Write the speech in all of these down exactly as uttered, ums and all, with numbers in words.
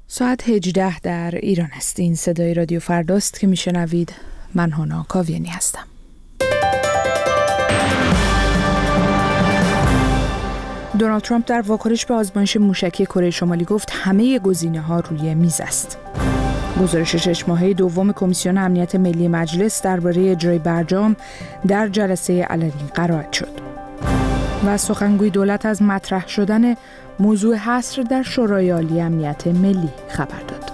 ساعت هجده در ایران است. این صدای رادیو فرداست که میشنوید. من هانا کاویانی هستم. دونالد ترامپ در واکنش به آزمایش موشکی کره شمالی گفت همه گزینه‌ها روی میز است. گزارش شش ماهه دوم کمیسیون امنیت ملی مجلس درباره اجرای برجام در جلسه علنی قرائت شد. و سخنگوی دولت از مطرح شدن موضوع حصر در شورای عالی امنیت ملی خبر داد.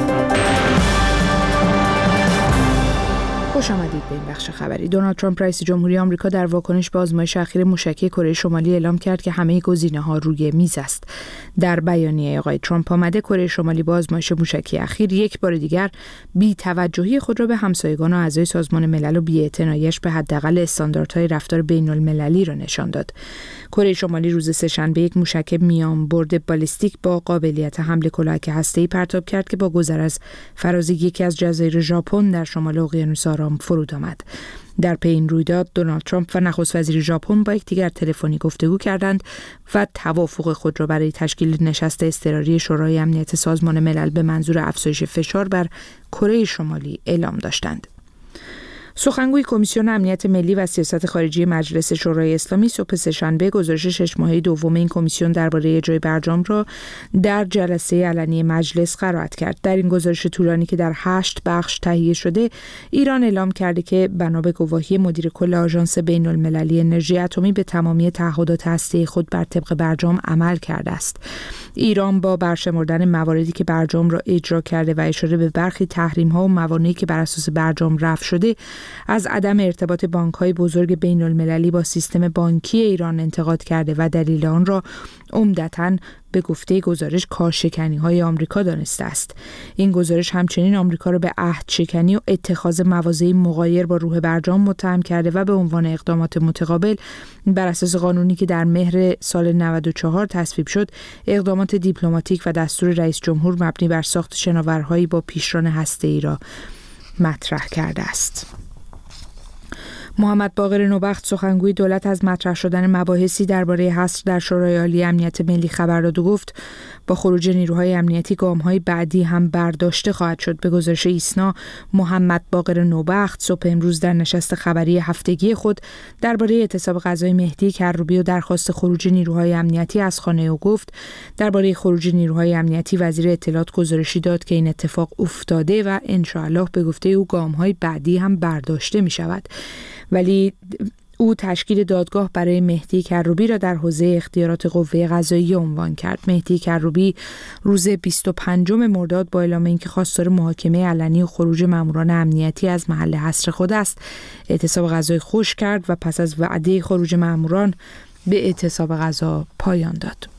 خوش آمدید به این بخش خبری. دونالد ترامپ رئیس جمهوری آمریکا در واکنش به آزمایش اخیر موشکی کره شمالی اعلام کرد که همه گزینه‌ها روی میز است. در بیانیه آقای ترامپ آمده کره شمالی با آزمایش موشکی اخیر یک بار دیگر بی‌توجهی خود را به همسایگان و اعضای سازمان ملل و بی‌اعتنایی‌اش به حداقل استانداردهای رفتار بین‌المللی را نشان داد. کره شمالی روز سه‌شنبه یک موشک میانبرد بالستیک با قابلیت حمل کلاهک هسته‌ای پرتاب کرد که با گذر از فراز یکی از جزایر ژاپن در شمال اقیانوس آرام فرود آمد. در پی این رویداد دونالد ترامپ و نخست وزیر ژاپن با یکدیگر تلفنی گفتگو کردند و توافق خود را برای تشکیل نشست اضطراری شورای امنیت سازمان ملل به منظور افزایش فشار بر کره شمالی اعلام داشتند. سخنگوی کمیسیون امنیت ملی و سیاست خارجی مجلس شورای اسلامی صبح سه‌شنبه گزارش شش ماهه دوم این کمیسیون درباره اجرای برجام را در جلسه علنی مجلس قرائت کرد. در این گزارش طولانی که در هشت بخش تهیه شده، ایران اعلام کرده که بنا به گواهی مدیر کل آژانس بین‌المللی انرژی اتمی به تمامی تعهدات هسته‌ای خود بر طبق برجام عمل کرده است. ایران با برشمردن مواردی که برجام را اجرا کرده و اشاره به برخی تحریم‌ها و موانعی که بر اساس برجام رفع شده، از عدم ارتباط بانک‌های بزرگ بین‌المللی با سیستم بانکی ایران انتقاد کرده و دلیل آن را عمدتاً به گفته گزارش کارشکنی‌های آمریکا دانسته است. این گزارش همچنین آمریکا را به عهدشکنی و اتخاذ مواضعی مغایر با روح برجام متهم کرده و به عنوان اقدامات متقابل بر اساس قانونی که در مهر سال نود و چهار تصویب شد، اقدامات دیپلماتیک و دستور رئیس جمهور مبنی بر ساخت شناورهایی با پیشران هسته‌ای را مطرح کرده است. محمد باقر نوبخت سخنگوی دولت از مطرح شدن مباحثی درباره حصر در شورای عالی امنیت ملی خبر داد و گفت با خروج نیروهای امنیتی گام‌های بعدی هم برداشته خواهد شد. به گزارش ایسنا، محمد باقر نوبخت صبح امروز در نشست خبری هفتگی خود درباره اعتصاب غذای مهدی کروبی و درخواست خروج نیروهای امنیتی از خانه او گفت درباره خروج نیروهای امنیتی وزیر اطلاعات گزارشی داد که این اتفاق افتاده و انشاءالله به گفته او گام‌های بعدی هم برداشته می‌شود. ولی او تشکیل دادگاه برای مهدی کروبی را در حوزه اختیارات قوه قضاییه عنوان کرد. مهدی کروبی روز بیست و پنجم مرداد با اعلام اینکه خواستار محاکمه علنی و خروج ماموران امنیتی از محل حصر خود است، اعتصاب غذای خوش کرد و پس از وعده خروج ماموران به اعتصاب غذا پایان داد.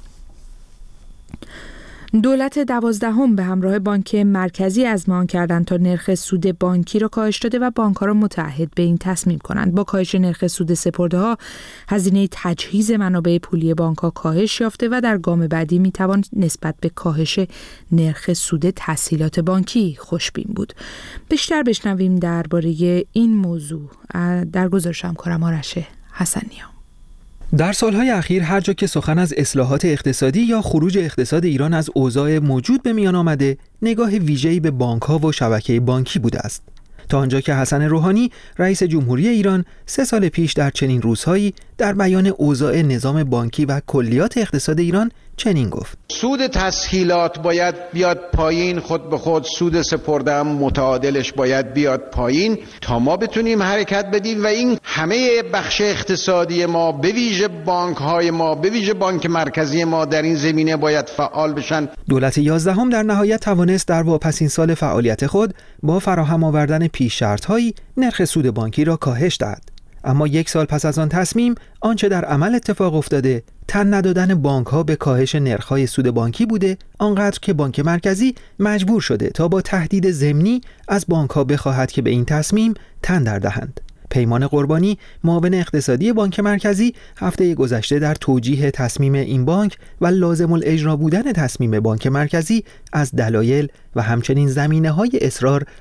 دولت دوازدهم به همراه بانک مرکزی ازمان کردند تا نرخ سود بانکی را کاهش داده و بانک‌ها را متعهد به این تصمیم کنند. با کاهش نرخ سود سپرده‌ها، هزینه تجهیز منابع پولی بانک‌ها کاهش یافته و در گام بعدی می‌توان نسبت به کاهش نرخ سود تسهیلات بانکی خوشبین بود. بیشتر بشنویم درباره این موضوع در گزارش همکارم آرش حسنی‌ها. در سالهای اخیر هر جا که سخن از اصلاحات اقتصادی یا خروج اقتصاد ایران از اوضاع موجود به میان آمده، نگاه ویژه‌ای به بانک‌ها و شبکه بانکی بوده است. تا آنجا که حسن روحانی رئیس جمهوری ایران سه سال پیش در چنین روزهایی در بیان اوضاع نظام بانکی و کلیات اقتصاد ایران چنین گفت: سود تسهیلات باید بیاد پایین، خود به خود سود سپرده هم متعادلش باید بیاد پایین تا ما بتونیم حرکت بدیم و این همه بخش اقتصادی ما به ویژه بانک های ما به ویژه بانک مرکزی ما در این زمینه باید فعال بشن. دولت یازدهم در نهایت توانست در واپسین سال فعالیت خود با فراهم آوردن پیش شرط هایی نرخ سود بانکی را کاهش داد. اما یک سال پس از آن تصمیم، آنچه در عمل اتفاق افتاده تن ندادن بانک‌ها به کاهش نرخ‌های سود بانکی بوده، آنقدر که بانک مرکزی مجبور شده تا با تهدید ضمنی از بانک‌ها بخواهد که به این تصمیم تن در دهند. پیمان قربانی، معاون اقتصادی بانک مرکزی، هفته گذشته در توجیه تصمیم این بانک و لازم الاجرا بودن تصمیم بانک مرکزی از دلایل و همچنین زمینه‌های اصرار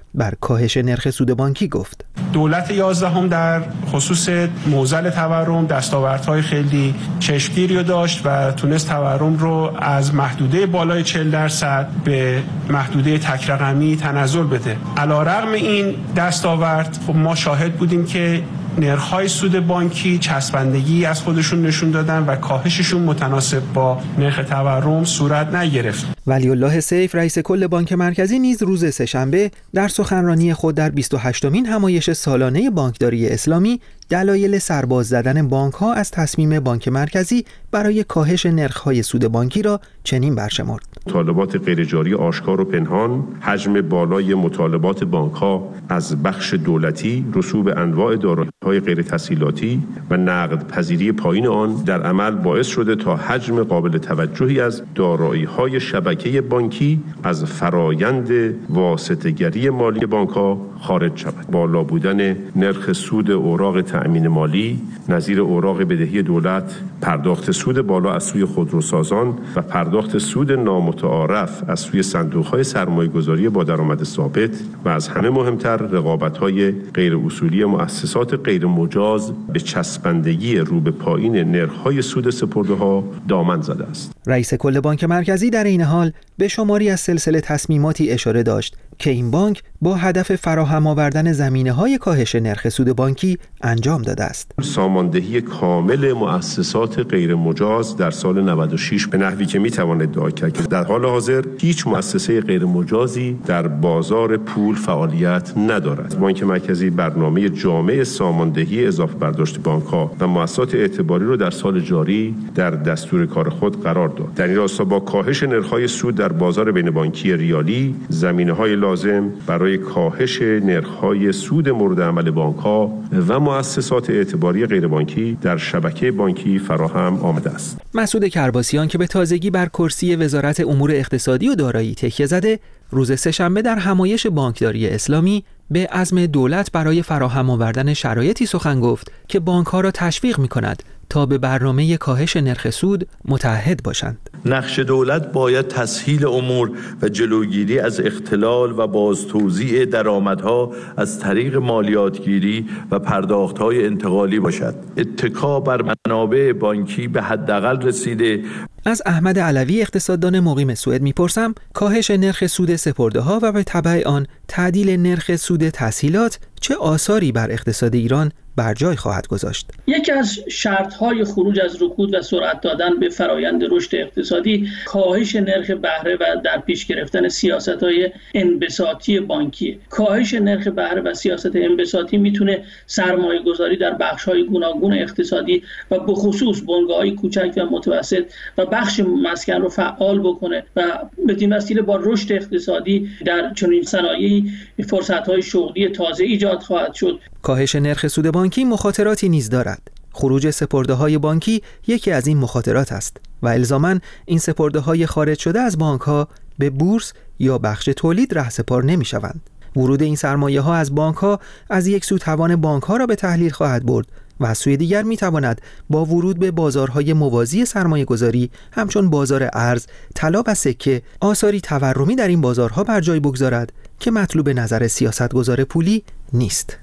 بر کاهش نرخ سود بانکی گفت. دولت یازدهم در خصوص معضل تورم دستاوردهای خیلی چشمگیری رو داشت و تونست تورم رو از محدوده بالای چهل درصد به محدوده تک رقمی تنزل بده. علیرغم این دستاورد ما شاهد بودیم که نرخ‌های سود بانکی چسبندگی از خودشون نشون دادن و کاهششون متناسب با نرخ تورم صورت نگرفت. ولی الله سیف رئیس کل بانک مرکزی نیز روز سه‌شنبه در سخنرانی خود در بیست و هشتمین همایش سالانه بانکداری اسلامی دلایل سرباز زدن بانک‌ها از تصمیم بانک مرکزی برای کاهش نرخ‌های سود بانکی را چنین برشمرد: مطالبات غیرجاری آشکار و پنهان، حجم بالای مطالبات بانک‌ها از بخش دولتی، رسوب انواع دارایی‌های غیر تسهیلاتی و نقد پذیری پایین آن در عمل باعث شده تا حجم قابل توجهی از دارایی‌های شبکه بانکی از فرایند واسطه‌گری مالی بانک‌ها خارج شود. بالا بودن نرخ سود اوراق تأمین مالی نظیر اوراق بدهی دولت، پرداخت سود بالا از سوی خودروسازان و پرداخت سود نامتعارف از سوی صندوق‌های سرمایه‌گذاری با درآمد ثابت و از همه مهمتر رقابت‌های غیر اصولی مؤسسات غیر مجاز به چسبندگی رو به پایین نرخ‌های سود سپرده‌ها دامن زده است. رئیس کل بانک مرکزی در این حال به شماری از سلسله تصمیماتی اشاره داشت که این بانک با هدف فراهم آوردن زمینه‌های کاهش نرخ سود بانکی انجام داده است. ساماندهی کامل مؤسسات غیر مجاز در سال نود و شش به نحوی که می‌توان ادعا کرد که در حال حاضر هیچ مؤسسه غیر مجازی در بازار پول فعالیت ندارد. بانک مرکزی برنامه جامع ساماندهی اضافه برداشت بانک‌ها و مؤسسات اعتباری را در سال جاری در دستور کار خود قرار داد. در این راستا با کاهش نرخ‌های سود در بازار بین بانکی ریالی زمینه‌های لازم برای کاهش نرخ‌های سود مورد عمل بانک‌ها و مؤسسات اعتباری غیربانکی در شبکه بانکی فراهم آمده است. مسعود کرباسیان که به تازگی بر کرسی وزارت امور اقتصادی و دارایی تکیه زده، روز سه‌شنبه در همایش بانکداری اسلامی به عزم دولت برای فراهم آوردن شرایطی سخن گفت که بانک‌ها را تشویق می‌کند تا به برنامه کاهش نرخ سود متعهد باشند. نقش دولت باید تسهیل امور و جلوگیری از اختلال و بازتوزیع درآمدها از طریق مالیاتگیری و پرداخت‌های انتقالی باشد. اتکا بر منابع بانکی به حداقل رسیده. از احمد علوی اقتصاددان مقیم سوئد میپرسم کاهش نرخ سود سپرده‌ها و به تبع آن تعدیل نرخ سود تسهیلات چه آثاری بر اقتصاد ایران بر جای خواهد گذاشت؟ یکی از شرط‌های خروج از رکود و سرعت دادن به فرایند رشد اقتصادی کاهش نرخ بهره و در پیش گرفتن سیاست‌های انبساطی بانکی. کاهش نرخ بهره و سیاست انبساطی میتونه سرمایه‌گذاری در بخش‌های گوناگون اقتصادی و به خصوص بنگاه‌های کوچک و متوسط و بخش مسکن رو فعال بکنه و بدین وسیله با رشد اقتصادی در چنین صنایعی فرصت‌های شغلی تازه ایجاد خواهد شد. کاهش نرخ سود بانکی مخاطراتی نیز دارد. خروج سپرده‌های بانکی یکی از این مخاطرات است و الزاماً این سپرده‌های خارج شده از بانک‌ها به بورس یا بخش تولید رهسپار نمی‌شوند. ورود این سرمایه‌ها از بانک‌ها از یک سو توان بانک‌ها را به تحلیل خواهد برد و از سوی دیگر می‌تواند با ورود به بازارهای موازی سرمایه‌گذاری همچون بازار ارز، طلا و سکه آثاری تورمی در این بازارها بر جای بگذارد که مطلوب نظر سیاستگزار پولی نیست.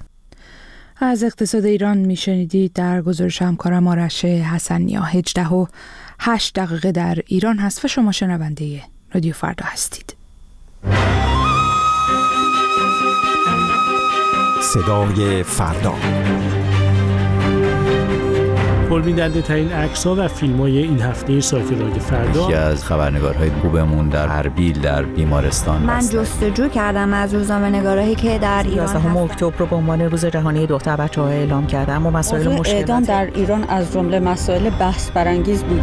از اقتصاد ایران میشنیدید. در گزارش همکارم آرش حسنیا. هجده و هشت دقیقه در ایران هست و شما شنونده رادیو فردا هستید. صدای فردا. پربیننده ترین عکس‌ها و فیلم‌های این هفته سایت رادیو فردا. یکی از خبرنگارهای خوبمون در اربیل در بیمارستان من هستن. جستجو کردم از روزنامه‌نگارایی که در ایران یازدهم اکتبر رو به عنوان روز جهانی دختر بچه‌ها اعلام کردم و مسائل مشکل اعدام در ایران از جمله مسائل بحث برانگیز بوده.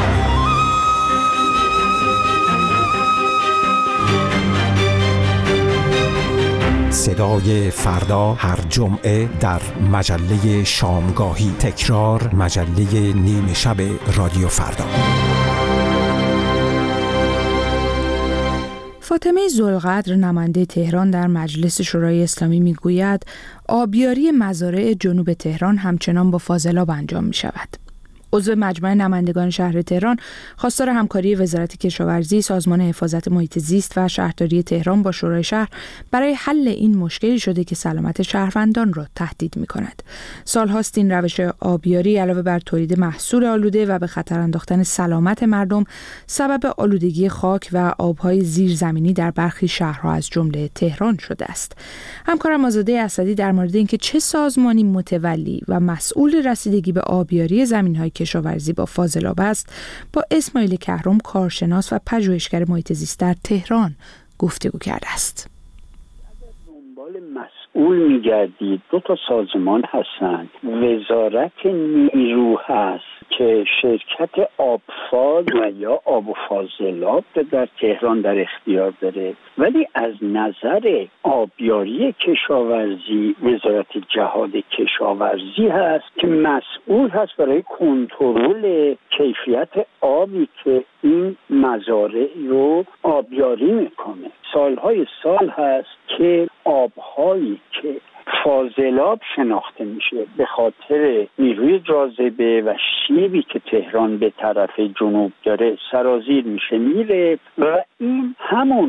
صدای فردا هر جمعه در مجله شامگاهی، تکرار مجله نیمه شب رادیو فردا. فاطمه ذوالقدر نماینده تهران در مجلس شورای اسلامی میگوید آبیاری مزارع جنوب تهران همچنان با فاضلاب انجام می شود. عضو مجمع نمایندگان شهر تهران خواستار همکاری وزارت کشاورزی، سازمان حفاظت محیط زیست و شهرداری تهران با شورای شهر برای حل این مشکلی شده که سلامت شهروندان را تهدید می‌کند. سال‌هاست این روش آبیاری علاوه بر تولید محصول آلوده و به خطر انداختن سلامت مردم، سبب آلودگی خاک و آب‌های زیرزمینی در برخی شهرها از جمله تهران شده است. همکارم آزاده اسدی در مورد اینکه چه سازمانی متولی و مسئول رسیدگی به آبیاری زمین‌های کشاورزی با فاضلاب است، با اسماعیل کهرم، کارشناس و پژوهشگر محیط زیست در تهران گفتگو کرده است. دنبال مسئول می‌گردید، دو تا سازمان هستند. وزارت نیرو هست که شرکت آبفاز و یا آب و فاضلاب در تهران در اختیار داره، ولی از نظر آبیاری کشاورزی وزارت جهاد کشاورزی هست که مسئول هست برای کنترل کیفیت آبی که این مزارع رو آبیاری میکنه. سالهای سال هست که آبهایی که فاضلاب شناخته میشه به خاطر نیروی جاذبه و شیبی که تهران به طرف جنوب داره سرازیر میشه میره و این همون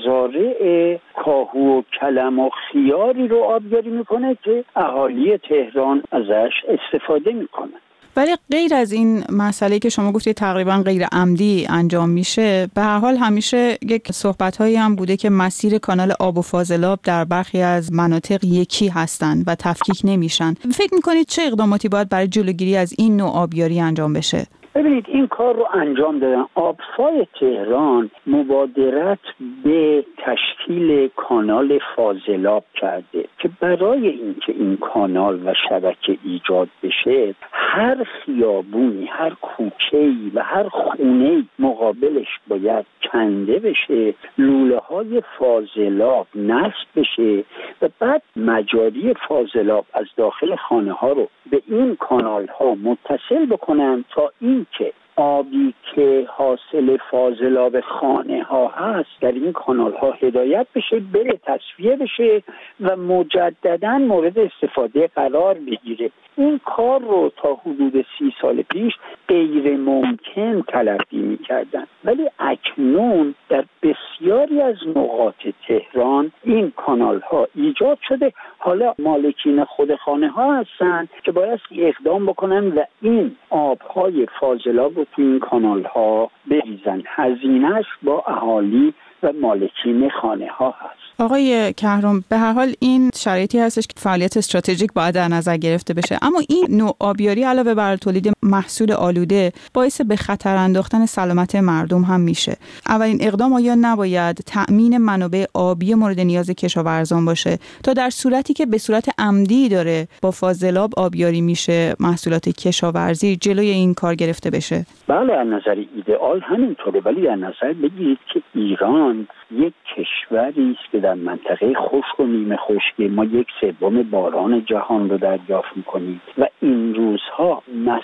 مزارع کاهو و کلم و خیاری رو آبیاری میکنه که اهالی تهران ازش استفاده میکنه. ولی غیر از این مسئله که شما گفتید تقریبا غیر عمدی انجام میشه، به هر حال همیشه یک صحبت‌هایی هم بوده که مسیر کانال آب و فاضلاب در برخی از مناطق یکی هستند و تفکیک نمیشن. فکر میکنید چه اقداماتی باید برای جلوگیری از این نوع آبیاری انجام بشه؟ ببینید این کار رو انجام دادن. آبفای تهران مبادرت به تشکیل کانال فاضلاب کرده که برای اینکه این کانال و شبکه ایجاد بشه هر خیابونی، هر کوچه‌ای و هر خونه‌ای مقابلش باید کنده بشه، لوله‌های فاضلاب نصب بشه و بعد مجاری فاضلاب از داخل خانه‌ها رو به این کانال‌ها متصل بکنن تا این که آبی که حاصل فاضلاب خانه ها هست در این کانال ها هدایت بشه، بره تصفیه بشه و مجددا مورد استفاده قرار بگیره. این کار رو تا حدود سی سال پیش غیر ممکن تلقی می‌کردن، ولی اکنون در بسیاری از نقاط تهران این کانال ها ایجاد شده. حالا مالکین خود خانه ها هستن که باید اقدام بکنن و این آبهای فاضلاب رو تو این کانال ها بریزن. هزینه‌اش با اهالی و مالکین خانه ها هست. آقای کهرم، به هر حال این شرایطی هستش که فعالیت استراتژیک باید در نظر گرفته بشه، اما این نوع آبیاری علاوه بر تولید محصول آلوده باعث به خطر انداختن سلامت مردم هم میشه. اولین اقدام آیا نباید تأمین منابع آبی مورد نیاز کشاورزان باشه تا در صورتی که به صورت عمدی داره با فاضلاب آبیاری میشه محصولات کشاورزی جلوی این کار گرفته بشه؟ بله، از نظر ایدئال همینطوره، ولی در نظر بگیرید که ایران یک کشوری است که در منطقه خشک و نیمه خشکی ما یک سوم باران جهان رو دریافت می‌کنیم و این روزها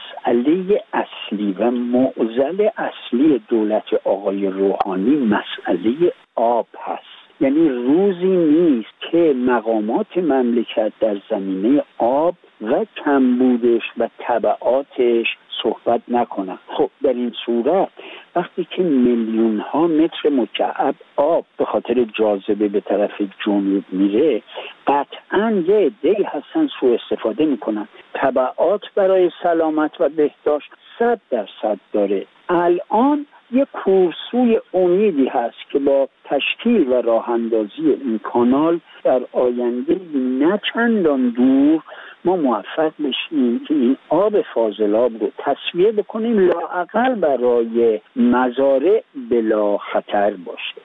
مسئله اصلی و معضل اصلی دولت آقای روحانی مسئله آب هست. یعنی روزی نیست که مقامات مملکت در زمینه آب و کمبودش و تبعاتش صحبت نکنن. خب در این صورت وقتی که میلیون ها متر مکعب آب به خاطر جاذبه به طرف جنوب میره، قطعاً یه عده‌ای هستن سوء استفاده میکنن. تبعات برای سلامت و بهداشت صد درصد داره. الان یک کورسوی امیدی هست که با تشکیل و راه اندازی این کانال در آینده نه چندان دور ما موفق بشیم که این آب فاضلاب رو تصفیه بکنیم، لااقل برای مزارع بلا خطر باشه.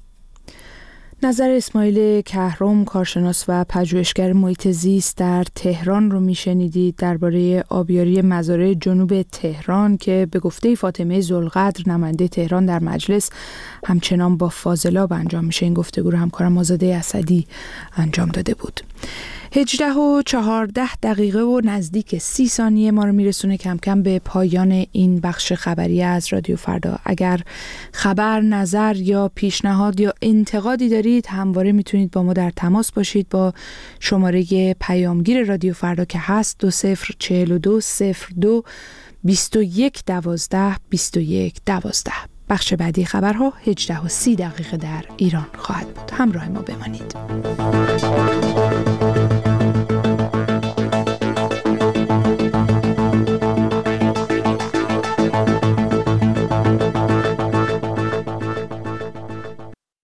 نظر اسماعیل کهرم، کارشناس و پژوهشگر محیط زیست در تهران رو میشنیدید درباره آبیاری مزارع جنوب تهران که به گفته فاطمه ذوالقدر نماینده تهران در مجلس همچنان با فاضلاب انجام میشه. این گفتگو رو همکارم آزاده اسدی انجام داده بود. هجده و چهارده دقیقه و نزدیک سی ثانیه ما رو میرسونه کم کم به پایان این بخش خبری از رادیو فردا. اگر خبر، نظر یا پیشنهاد یا انتقادی دارید همواره میتونید با ما در تماس باشید با شماره پیامگیر رادیو فردا که هست دو صفر چهل و دو صفر دو بیست و یک دوازده بیست و یک دوازده. بخش بعدی خبرها هجده و سی دقیقه در ایران خواهد بود. همراه ما بمانید.